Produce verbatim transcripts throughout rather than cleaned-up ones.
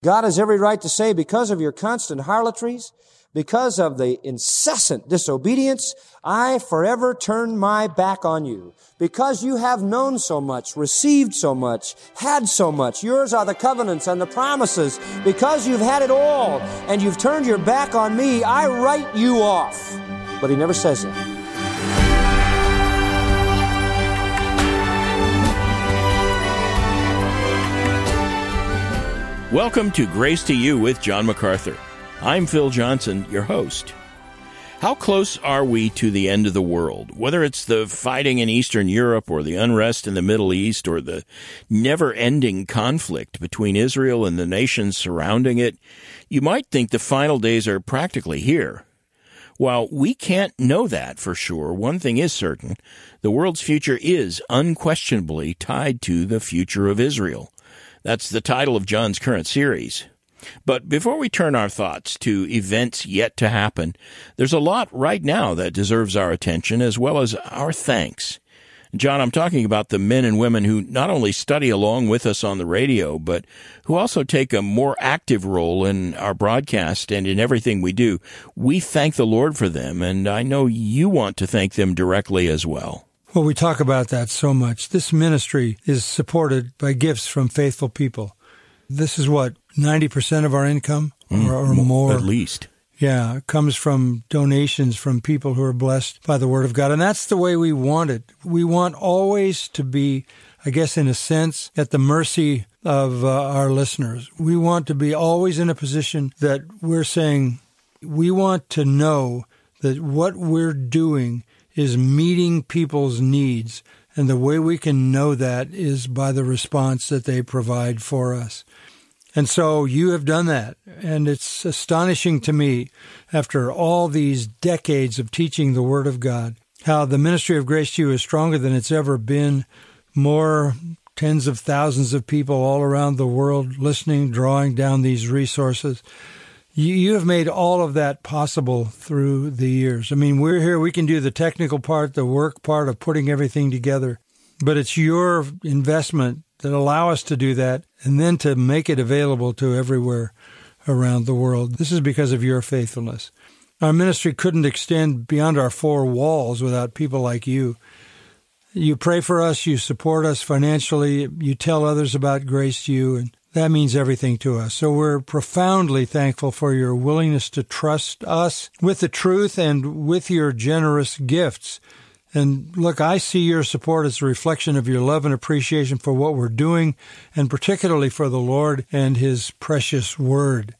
God has every right to say, because of your constant harlotries, because of the incessant disobedience, I forever turn my back on you. Because you have known so much, received so much, had so much, yours are the covenants and the promises. Because you've had it all and you've turned your back on me, I write you off. But he never says that. Welcome to Grace to You with John MacArthur. I'm Phil Johnson, your host. How close are we to the end of the world? Whether it's the fighting in Eastern Europe or the unrest in the Middle East or the never-ending conflict between Israel and the nations surrounding it, you might think the final days are practically here. While we can't know that for sure, one thing is certain. The world's future is unquestionably tied to the future of Israel. That's the title of John's current series. But before we turn our thoughts to events yet to happen, there's a lot right now that deserves our attention as well as our thanks. John, I'm talking about the men and women who not only study along with us on the radio, but who also take a more active role in our broadcast and in everything we do. We thank the Lord for them, and I know you want to thank them directly as well. Well, we talk about that so much. This ministry is supported by gifts from faithful people. This is what, ninety percent of our income or, mm, or more? At least. Yeah, it comes from donations from people who are blessed by the Word of God. And that's the way we want it. We want always to be, I guess, in a sense, at the mercy of uh, our listeners. We want to be always in a position that we're saying, we want to know that what we're doing is meeting people's needs. And the way we can know that is by the response that they provide for us. And so you have done that. And it's astonishing to me, after all these decades of teaching the Word of God, how the ministry of Grace to You is stronger than it's ever been. More tens of thousands of people all around the world listening, drawing down these resources. You have made all of that possible through the years. I mean, we're here, we can do the technical part, the work part of putting everything together, but it's your investment that allow us to do that and then to make it available to everywhere around the world. This is because of your faithfulness. Our ministry couldn't extend beyond our four walls without people like you. You pray for us, you support us financially, you tell others about Grace to You, and that means everything to us. So we're profoundly thankful for your willingness to trust us with the truth and with your generous gifts. And look, I see your support as a reflection of your love and appreciation for what we're doing, and particularly for the Lord and His precious Word.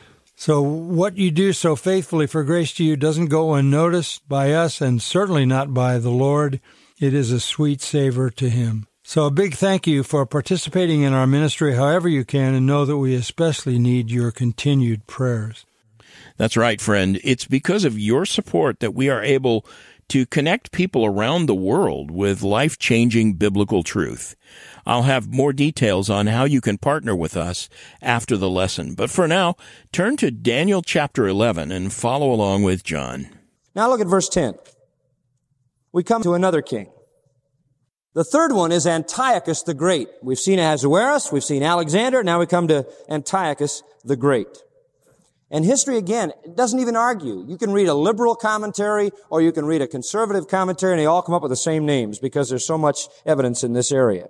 So what you do so faithfully for Grace to You doesn't go unnoticed by us, and certainly not by the Lord. It is a sweet savor to Him. So a big thank you for participating in our ministry however you can, and know that we especially need your continued prayers. That's right, friend. It's because of your support that we are able to connect people around the world with life-changing biblical truth. I'll have more details on how you can partner with us after the lesson. But for now, turn to Daniel chapter eleven and follow along with John. Now look at verse ten. We come to another king. The third one is Antiochus the Great. We've seen Ahasuerus, we've seen Alexander, now we come to Antiochus the Great. And history, again, doesn't even argue. You can read a liberal commentary or you can read a conservative commentary, and they all come up with the same names because there's so much evidence in this area.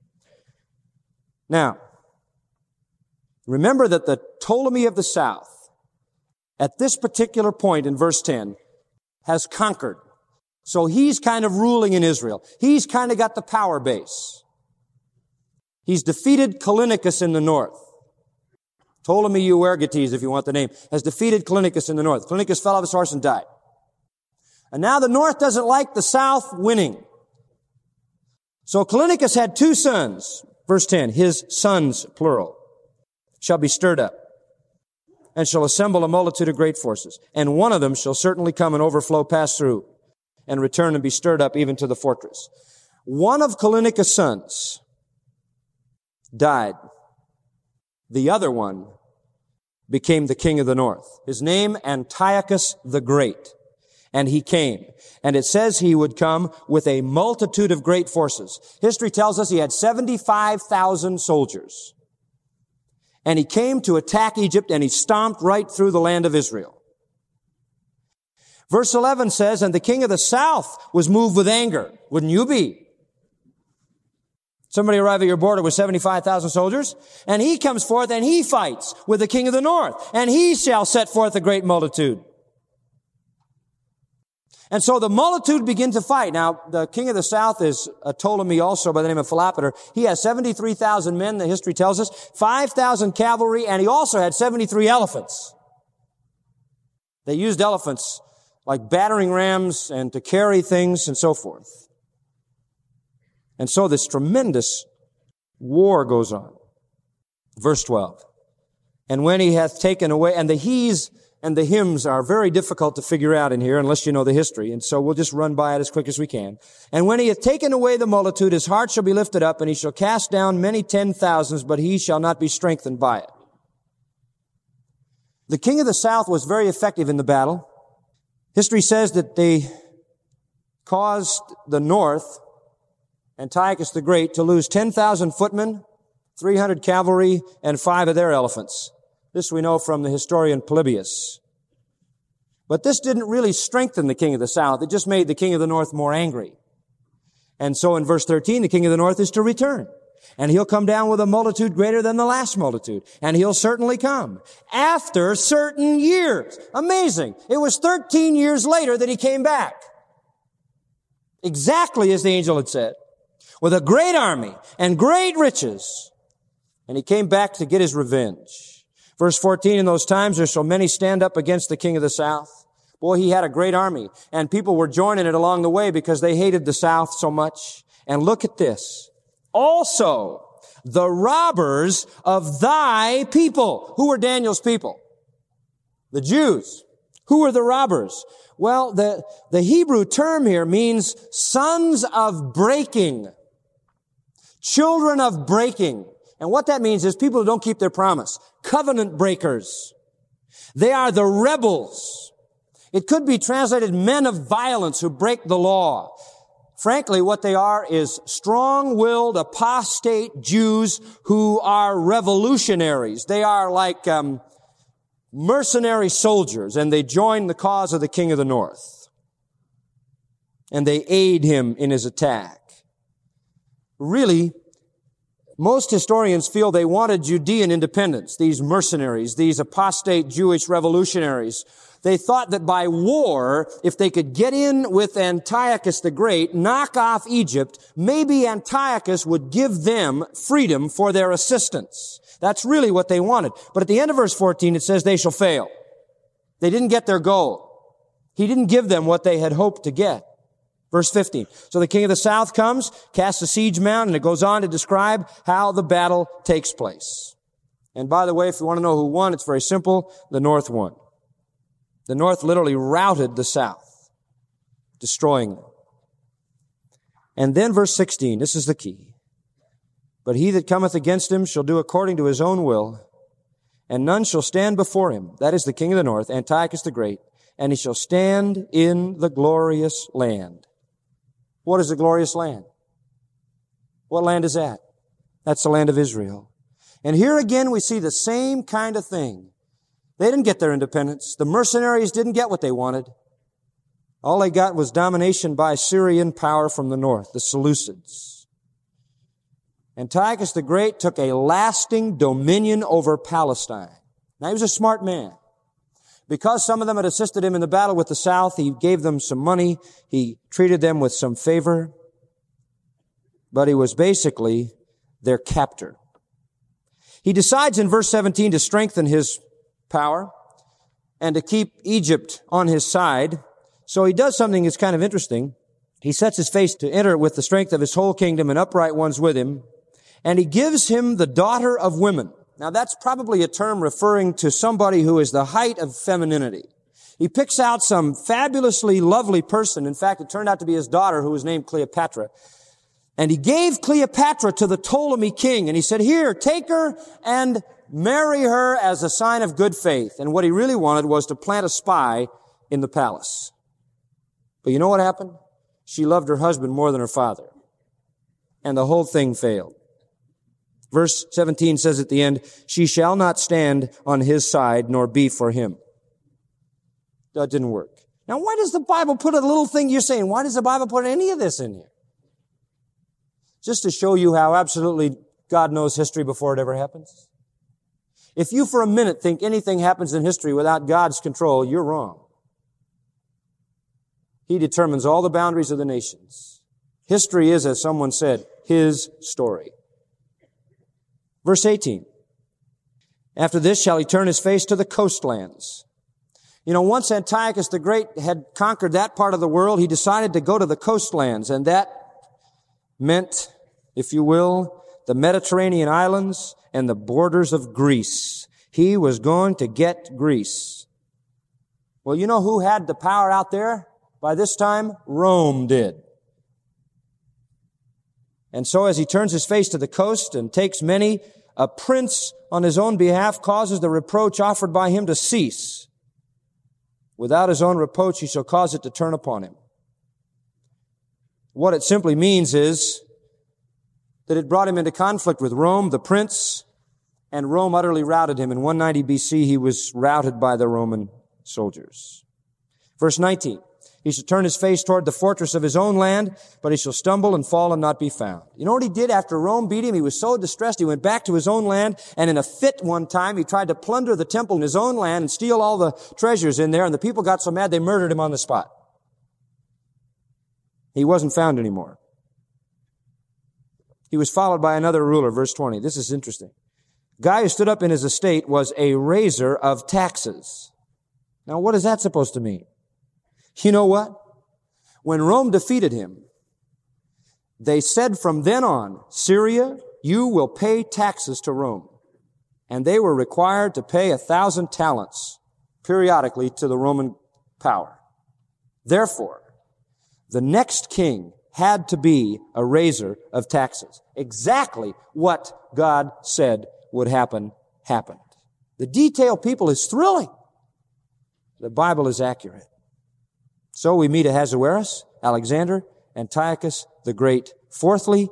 Now, remember that the Ptolemy of the South, at this particular point in verse ten, has conquered. So he's kind of ruling in Israel. He's kind of got the power base. He's defeated Callinicus in the north. Ptolemy Euergetes, if you want the name, has defeated Callinicus in the north. Callinicus fell off his horse and died. And now the north doesn't like the south winning. So Callinicus had two sons. Verse ten, his sons, plural, shall be stirred up and shall assemble a multitude of great forces. And one of them shall certainly come and overflow, pass through, and return and be stirred up even to the fortress. One of Callinicus' sons died. The other one became the king of the north. His name, Antiochus the Great. And he came. And it says he would come with a multitude of great forces. History tells us he had seventy-five thousand soldiers. And he came to attack Egypt, and he stomped right through the land of Israel. Verse eleven says, and the king of the south was moved with anger. Wouldn't you be? Somebody arrive at your border with seventy-five thousand soldiers, and he comes forth and he fights with the king of the north, and he shall set forth a great multitude. And so the multitude begin to fight. Now, the king of the south is a Ptolemy also by the name of Philopator. He has seventy-three thousand men, the history tells us, five thousand cavalry, and he also had seventy-three elephants. They used elephants like battering rams and to carry things and so forth. And so this tremendous war goes on. Verse twelve. And when he hath taken away, and the he's and the hymns are very difficult to figure out in here unless you know the history. And so we'll just run by it as quick as we can. And when he hath taken away the multitude, his heart shall be lifted up, and he shall cast down many ten thousands, but he shall not be strengthened by it. The king of the south was very effective in the battle. History says that they caused the north, Antiochus the Great, to lose ten thousand footmen, three hundred cavalry, and five of their elephants. This we know from the historian Polybius. But this didn't really strengthen the king of the south. It just made the king of the north more angry. And so in verse thirteen, the king of the north is to return. And he'll come down with a multitude greater than the last multitude. And he'll certainly come after certain years. Amazing. It was thirteen years later that he came back. Exactly as the angel had said. With a great army and great riches. And he came back to get his revenge. Verse fourteen, in those times there shall many stand up against the king of the south. Boy, he had a great army, and people were joining it along the way because they hated the south so much. And look at this. Also, the robbers of thy people. Who were Daniel's people? The Jews. Who were the robbers? Well, the, the Hebrew term here means sons of breaking. Children of breaking. And what that means is people who don't keep their promise. Covenant breakers. They are the rebels. It could be translated men of violence who break the law. Frankly, what they are is strong-willed, apostate Jews who are revolutionaries. They are like um, mercenary soldiers, and they join the cause of the king of the north. And they aid him in his attack. Really, most historians feel they wanted Judean independence, these mercenaries, these apostate Jewish revolutionaries. They thought that by war, if they could get in with Antiochus the Great, knock off Egypt, maybe Antiochus would give them freedom for their assistance. That's really what they wanted. But at the end of verse fourteen, it says they shall fail. They didn't get their goal. He didn't give them what they had hoped to get. Verse fifteen. So the king of the south comes, casts a siege mound, and it goes on to describe how the battle takes place. And by the way, if you want to know who won, it's very simple. The north won. The north literally routed the south, destroying them. And then verse sixteen, this is the key. But he that cometh against him shall do according to his own will, and none shall stand before him. That is the king of the north, Antiochus the Great, and he shall stand in the glorious land. What is the glorious land? What land is that? That's the land of Israel. And here again we see the same kind of thing. They didn't get their independence. The mercenaries didn't get what they wanted. All they got was domination by Syrian power from the north, the Seleucids. Antiochus the Great took a lasting dominion over Palestine. Now, he was a smart man. Because some of them had assisted him in the battle with the south, he gave them some money. He treated them with some favor. But he was basically their captor. He decides in verse seventeen to strengthen his power and to keep Egypt on his side. So he does something that's kind of interesting. He sets his face to enter with the strength of his whole kingdom and upright ones with him. And he gives him the daughter of women. Now that's probably a term referring to somebody who is the height of femininity. He picks out some fabulously lovely person. In fact, it turned out to be his daughter, who was named Cleopatra. And he gave Cleopatra to the Ptolemy king. And he said, here, take her and marry her as a sign of good faith. And what he really wanted was to plant a spy in the palace. But you know what happened? She loved her husband more than her father. And the whole thing failed. Verse seventeen says at the end, she shall not stand on his side, nor be for him. That didn't work. Now, why does the Bible put a little thing you're saying? Why does the Bible put any of this in here? Just to show you how absolutely God knows history before it ever happens. If you for a minute think anything happens in history without God's control, you're wrong. He determines all the boundaries of the nations. History is, as someone said, his story. Verse eighteen. After this shall he turn his face to the coastlands. You know, once Antiochus the Great had conquered that part of the world, he decided to go to the coastlands, and that meant, if you will, the Mediterranean islands and the borders of Greece. He was going to get Greece. Well, you know who had the power out there by this time? Rome did. And so as he turns his face to the coast and takes many, a prince on his own behalf causes the reproach offered by him to cease. Without his own reproach, he shall cause it to turn upon him. What it simply means is that it brought him into conflict with Rome, the prince, and Rome utterly routed him. In one ninety B C, he was routed by the Roman soldiers. Verse nineteen, he shall turn his face toward the fortress of his own land, but he shall stumble and fall and not be found. You know what he did after Rome beat him? He was so distressed, he went back to his own land, and in a fit one time, he tried to plunder the temple in his own land and steal all the treasures in there, and the people got so mad they murdered him on the spot. He wasn't found anymore. He was followed by another ruler, verse twenty. This is interesting. Guy who stood up in his estate was a raiser of taxes. Now, what is that supposed to mean? You know what? When Rome defeated him, they said from then on, Syria, you will pay taxes to Rome. And they were required to pay a thousand talents periodically to the Roman power. Therefore, the next king had to be a raiser of taxes. Exactly what God said would happen, happened. The detail, people, is thrilling. The Bible is accurate. So we meet Ahasuerus, Alexander, Antiochus the Great. Fourthly,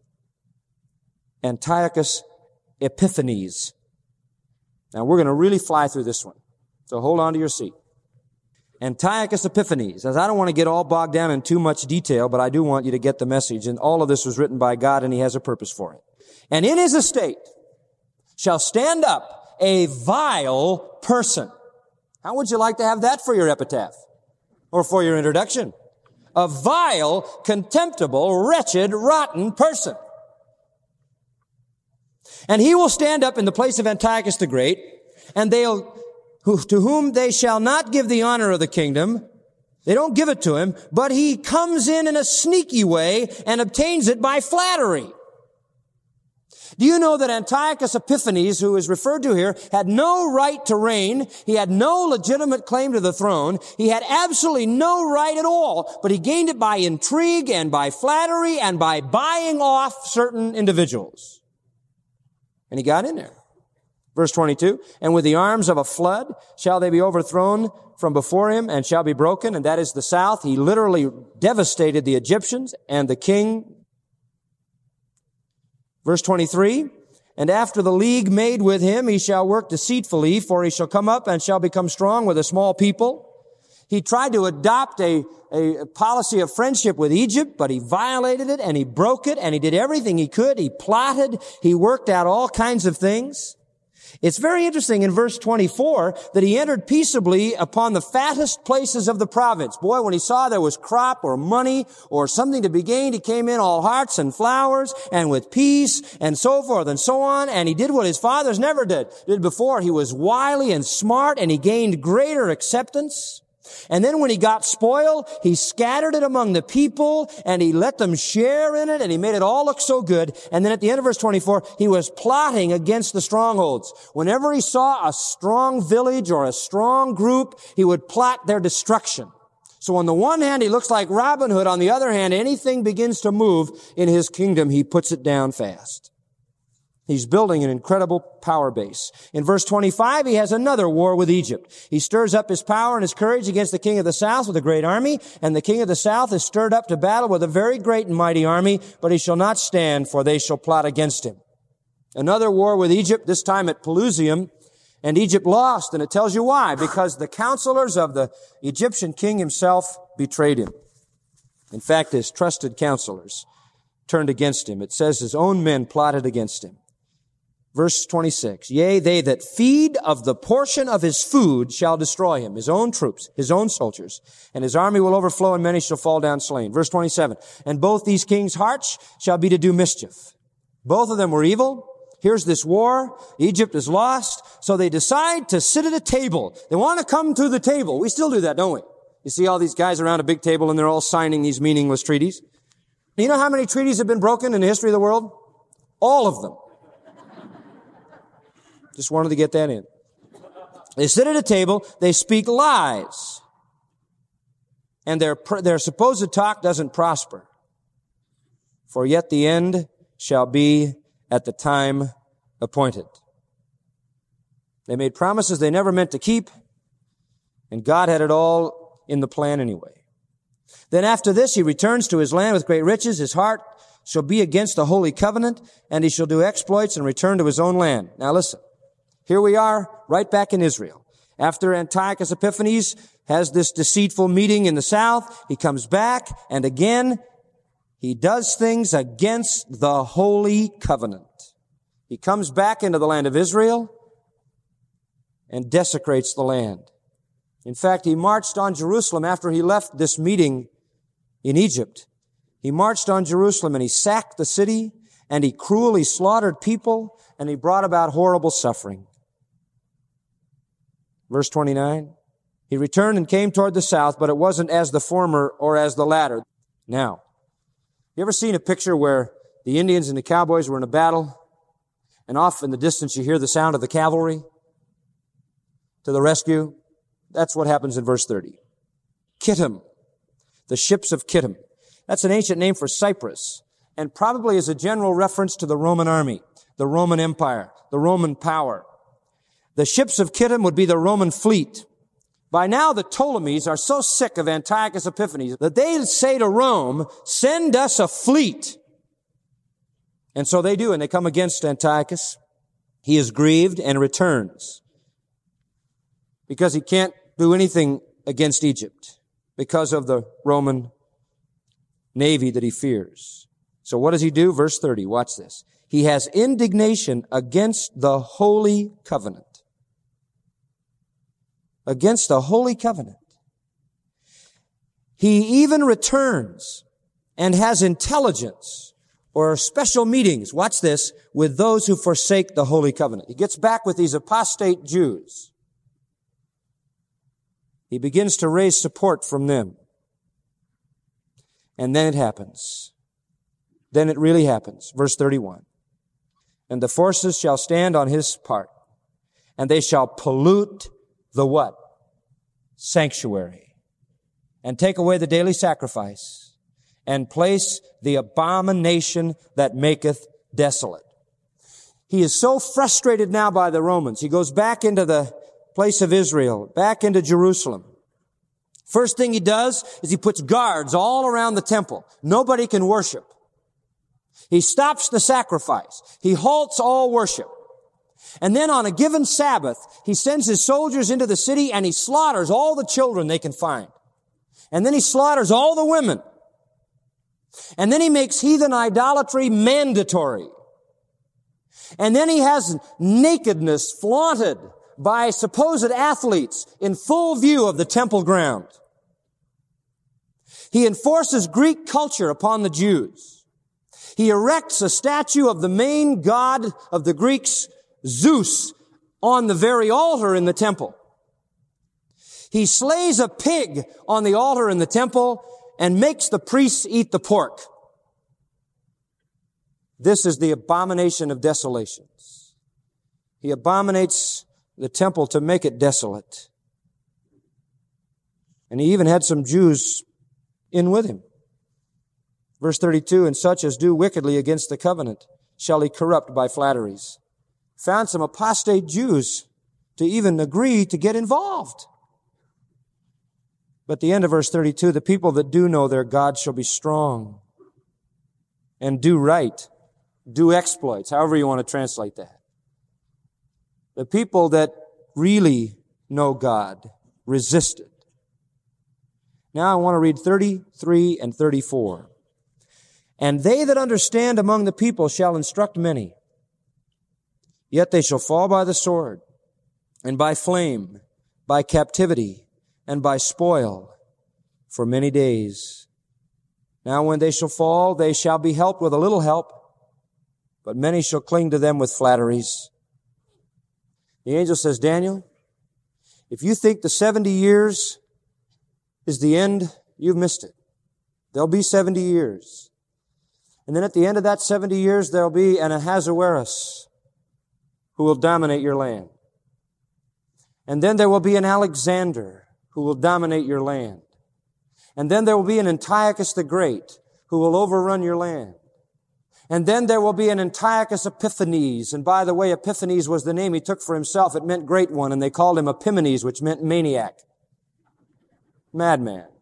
Antiochus Epiphanes. Now we're going to really fly through this one. So hold on to your seat. Antiochus Epiphanes. As I don't want to get all bogged down in too much detail, but I do want you to get the message. And all of this was written by God, and he has a purpose for it. And in his estate shall stand up a vile person. How would you like to have that for your epitaph? Or for your introduction? A vile, contemptible, wretched, rotten person. And he will stand up in the place of Antiochus the Great, and they'll, who, to whom they shall not give the honor of the kingdom. They don't give it to him, but he comes in in a sneaky way and obtains it by flattery. Do you know that Antiochus Epiphanes, who is referred to here, had no right to reign? He had no legitimate claim to the throne. He had absolutely no right at all, but he gained it by intrigue and by flattery and by buying off certain individuals. And he got in there. Verse twenty-two, and with the arms of a flood shall they be overthrown from before him and shall be broken, and that is the south. He literally devastated the Egyptians and the king. Verse twenty-three, and after the league made with him, he shall work deceitfully, for he shall come up and shall become strong with a small people. He tried to adopt a, a policy of friendship with Egypt, but he violated it and he broke it and he did everything he could. He plotted. He worked out all kinds of things. It's very interesting in verse twenty-four that he entered peaceably upon the fattest places of the province. Boy, when he saw there was crop or money or something to be gained, he came in all hearts and flowers and with peace and so forth and so on. And he did what his fathers never did, did before. He was wily and smart and he gained greater acceptance. And then when he got spoil, he scattered it among the people and he let them share in it and he made it all look so good. And then at the end of verse twenty-four, he was plotting against the strongholds. Whenever he saw a strong village or a strong group, he would plot their destruction. So on the one hand, he looks like Robin Hood. On the other hand, anything begins to move in his kingdom, he puts it down fast. He's building an incredible power base. In verse twenty-five, he has another war with Egypt. He stirs up his power and his courage against the king of the south with a great army, and the king of the south is stirred up to battle with a very great and mighty army, but he shall not stand, for they shall plot against him. Another war with Egypt, this time at Pelusium, and Egypt lost, and it tells you why. Because the counselors of the Egyptian king himself betrayed him. In fact, his trusted counselors turned against him. It says his own men plotted against him. Verse twenty-six, yea, they that feed of the portion of his food shall destroy him, his own troops, his own soldiers, and his army will overflow, and many shall fall down slain. Verse twenty-seven, and both these kings' hearts shall be to do mischief. Both of them were evil. Here's this war. Egypt is lost. So they decide to sit at a table. They want to come to the table. We still do that, don't we? You see all these guys around a big table and they're all signing these meaningless treaties. You know how many treaties have been broken in the history of the world? All of them. Just wanted to get that in. They sit at a table. They speak lies. And their, their supposed talk doesn't prosper. For yet the end shall be at the time appointed. They made promises they never meant to keep, and God had it all in the plan anyway. Then after this, he returns to his land with great riches. His heart shall be against the holy covenant, and he shall do exploits and return to his own land. Now listen, here we are right back in Israel. After Antiochus Epiphanes has this deceitful meeting in the south, he comes back, and again, he does things against the holy covenant. He comes back into the land of Israel and desecrates the land. In fact, he marched on Jerusalem after he left this meeting in Egypt. He marched on Jerusalem and he sacked the city and he cruelly slaughtered people and he brought about horrible suffering. Verse twenty-nine, he returned and came toward the south, but it wasn't as the former or as the latter. Now, you ever seen a picture where the Indians and the cowboys were in a battle and off in the distance you hear the sound of the cavalry to the rescue? That's what happens in verse thirty. Kittim, the ships of Kittim. That's an ancient name for Cyprus and probably is a general reference to the Roman army, the Roman Empire, the Roman power. The ships of Kittim would be the Roman fleet. By now, the Ptolemies are so sick of Antiochus Epiphanes that they say to Rome, send us a fleet. And so they do, and they come against Antiochus. He is grieved and returns because he can't do anything against Egypt because of the Roman navy that he fears. So what does he do? Verse thirty, watch this. He has indignation against the holy covenant. Against the holy covenant. He even returns and has intelligence or special meetings, watch this, with those who forsake the holy covenant. He gets back with these apostate Jews. He begins to raise support from them. And then it happens. Then it really happens. Verse thirty-one. And the forces shall stand on his part, and they shall pollute the what? Sanctuary. And take away the daily sacrifice, and place the abomination that maketh desolate. He is so frustrated now by the Romans. He goes back into the place of Israel, back into Jerusalem. First thing he does is he puts guards all around the temple. Nobody can worship. He stops the sacrifice. He halts all worship. And then on a given Sabbath, he sends his soldiers into the city and he slaughters all the children they can find. And then he slaughters all the women. And then he makes heathen idolatry mandatory. And then he has nakedness flaunted by supposed athletes in full view of the temple ground. He enforces Greek culture upon the Jews. He erects a statue of the main god of the Greeks, Zeus, on the very altar in the temple. He slays a pig on the altar in the temple and makes the priests eat the pork. This is the abomination of desolations. He abominates the temple to make it desolate. And he even had some Jews in with him. Verse thirty-two, and such as do wickedly against the covenant shall he corrupt by flatteries. Found some apostate Jews to even agree to get involved. But the end of verse thirty-two, the people that do know their God shall be strong and do right do exploits, however you want to translate that. The people that really know God resisted. Now I want to read thirty-three and thirty-four. And they that understand among the people shall instruct many. Yet they shall fall by the sword, and by flame, by captivity, and by spoil, for many days. Now when they shall fall, they shall be helped with a little help, but many shall cling to them with flatteries. The angel says, Daniel, if you think the seventy years is the end, you've missed it. There'll be seventy years. And then at the end of that seventy years, there'll be an Ahasuerus who will dominate your land. And then there will be an Alexander who will dominate your land. And then there will be an Antiochus the Great who will overrun your land. And then there will be an Antiochus Epiphanes. And by the way, Epiphanes was the name he took for himself. It meant great one, and they called him Epimanes, which meant maniac. Madman.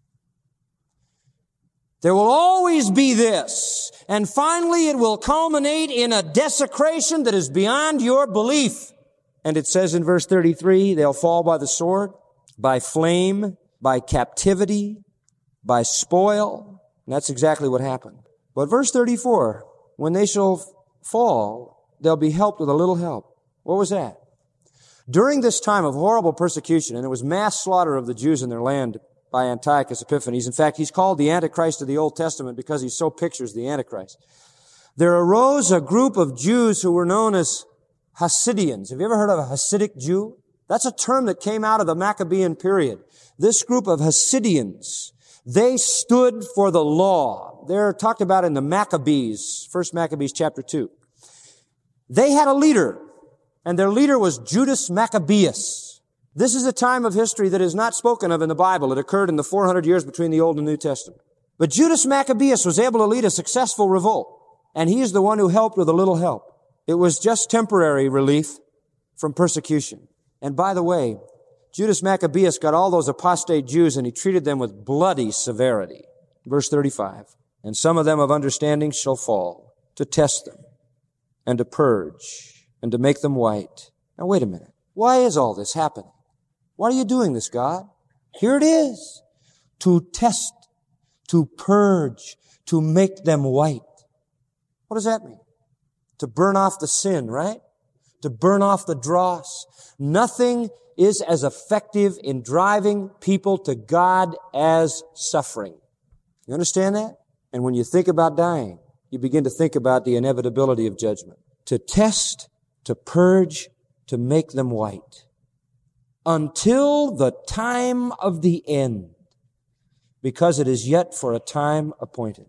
There will always be this. And finally it will culminate in a desecration that is beyond your belief. And it says in verse thirty-three, they'll fall by the sword, by flame, by captivity, by spoil. And that's exactly what happened. But verse thirty-four, when they shall fall, they'll be helped with a little help. What was that? During this time of horrible persecution, and it was mass slaughter of the Jews in their land by Antiochus Epiphanes. In fact, he's called the Antichrist of the Old Testament because he so pictures the Antichrist. There arose a group of Jews who were known as Hasidians. Have you ever heard of a Hasidic Jew? That's a term that came out of the Maccabean period. This group of Hasidians, they stood for the law. They're talked about in the Maccabees, First Maccabees chapter two. They had a leader, and their leader was Judas Maccabeus. This is a time of history that is not spoken of in the Bible. It occurred in the four hundred years between the Old and New Testament. But Judas Maccabeus was able to lead a successful revolt, and he is the one who helped with a little help. It was just temporary relief from persecution. And by the way, Judas Maccabeus got all those apostate Jews and he treated them with bloody severity. Verse thirty-five, and some of them of understanding shall fall, to test them, and to purge, and to make them white. Now wait a minute. Why is all this happening? Why are you doing this, God? Here it is. To test, to purge, to make them white. What does that mean? To burn off the sin, right? To burn off the dross. Nothing is as effective in driving people to God as suffering. You understand that? And when you think about dying, you begin to think about the inevitability of judgment. To test, to purge, to make them white. Until the time of the end, because it is yet for a time appointed.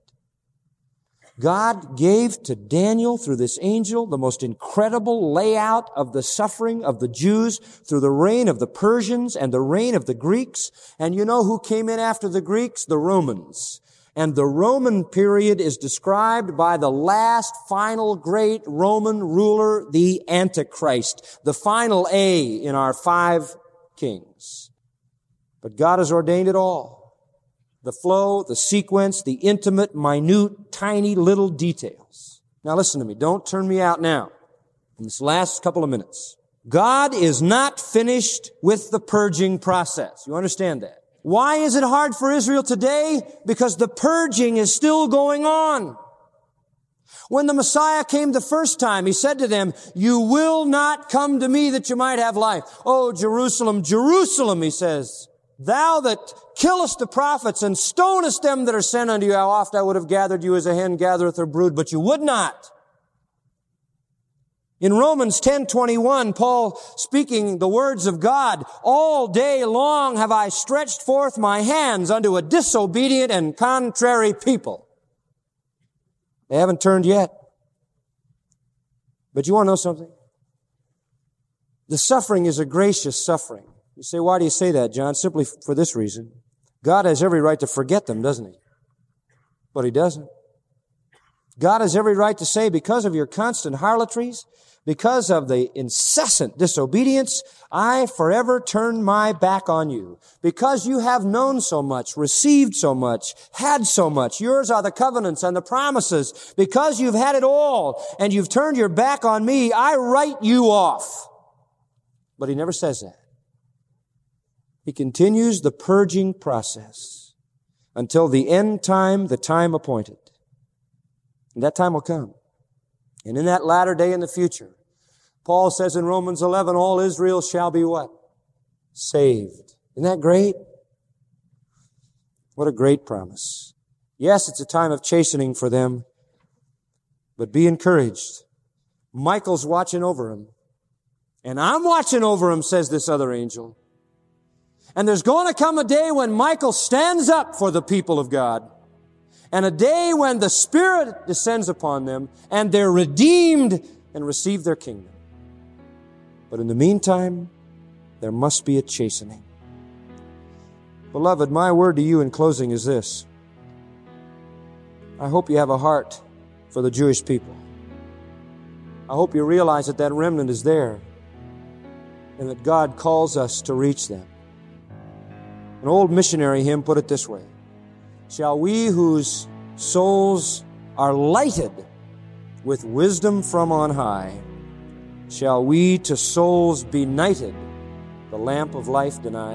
God gave to Daniel through this angel the most incredible layout of the suffering of the Jews through the reign of the Persians and the reign of the Greeks. And you know who came in after the Greeks? The Romans. And the Roman period is described by the last final great Roman ruler, the Antichrist, the final A in our five kings. But God has ordained it all. The flow, the sequence, the intimate, minute, tiny little details. Now listen to me. Don't turn me out now in this last couple of minutes. God is not finished with the purging process. You understand that? Why is it hard for Israel today? Because the purging is still going on. When the Messiah came the first time, he said to them, you will not come to me that you might have life. Oh, Jerusalem, Jerusalem, he says, thou that killest the prophets and stonest them that are sent unto you, how oft I would have gathered you as a hen gathereth her brood, but you would not. In Romans ten twenty-one, Paul speaking the words of God, all day long have I stretched forth my hands unto a disobedient and contrary people. They haven't turned yet. But you want to know something? The suffering is a gracious suffering. You say, why do you say that, John? Simply for this reason. God has every right to forget them, doesn't he? But he doesn't. God has every right to say, because of your constant harlotries, because of the incessant disobedience, I forever turn my back on you. Because you have known so much, received so much, had so much, yours are the covenants and the promises. Because you've had it all and you've turned your back on me, I write you off. But he never says that. He continues the purging process until the end time, the time appointed. And that time will come. And in that latter day in the future, Paul says in Romans eleven, all Israel shall be what? Saved. Isn't that great? What a great promise. Yes, it's a time of chastening for them, but be encouraged. Michael's watching over him. And I'm watching over him, says this other angel. And there's going to come a day when Michael stands up for the people of God. And a day when the Spirit descends upon them and they're redeemed and receive their kingdom. But in the meantime, there must be a chastening. Beloved, my word to you in closing is this. I hope you have a heart for the Jewish people. I hope you realize that that remnant is there and that God calls us to reach them. An old missionary hymn put it this way. Shall we whose souls are lighted with wisdom from on high, shall we to souls benighted the lamp of life deny?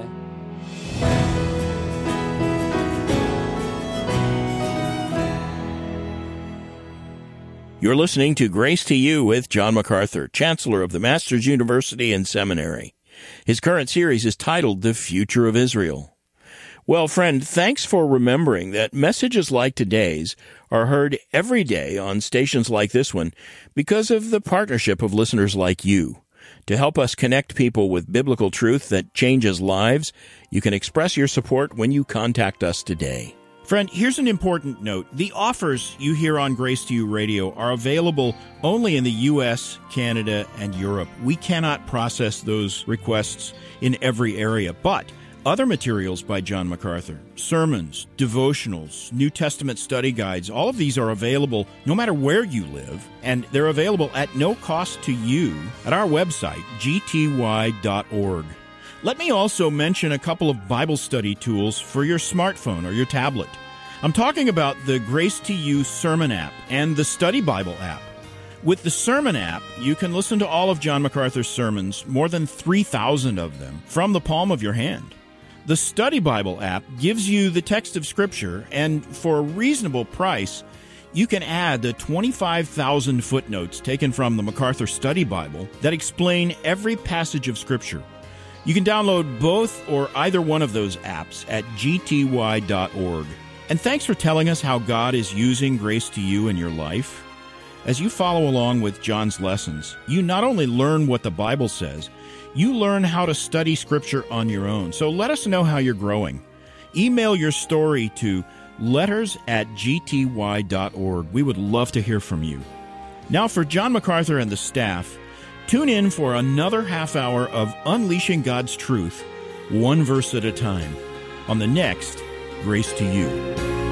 You're listening to Grace to You with John MacArthur, Chancellor of the Masters University and Seminary. His current series is titled The Future of Israel. Well, friend, thanks for remembering that messages like today's are heard every day on stations like this one because of the partnership of listeners like you. To help us connect people with biblical truth that changes lives, you can express your support when you contact us today. Friend, here's an important note. The offers you hear on Grace to You Radio are available only in the U S, Canada, and Europe. We cannot process those requests in every area, but other materials by John MacArthur, sermons, devotionals, New Testament study guides, all of these are available no matter where you live, and they're available at no cost to you at our website, g t y dot org. Let me also mention a couple of Bible study tools for your smartphone or your tablet. I'm talking about the Grace to You Sermon app and the Study Bible app. With the Sermon app, you can listen to all of John MacArthur's sermons, more than three thousand of them, from the palm of your hand. The Study Bible app gives you the text of Scripture, and for a reasonable price, you can add the twenty-five thousand footnotes taken from the MacArthur Study Bible that explain every passage of Scripture. You can download both or either one of those apps at g t y dot org. And thanks for telling us how God is using Grace to You in your life. As you follow along with John's lessons, you not only learn what the Bible says, you learn how to study Scripture on your own. So let us know how you're growing. Email your story to letters at g t y dot org. We would love to hear from you. Now for John MacArthur and the staff, tune in for another half hour of Unleashing God's Truth, one verse at a time, on the next Grace to You.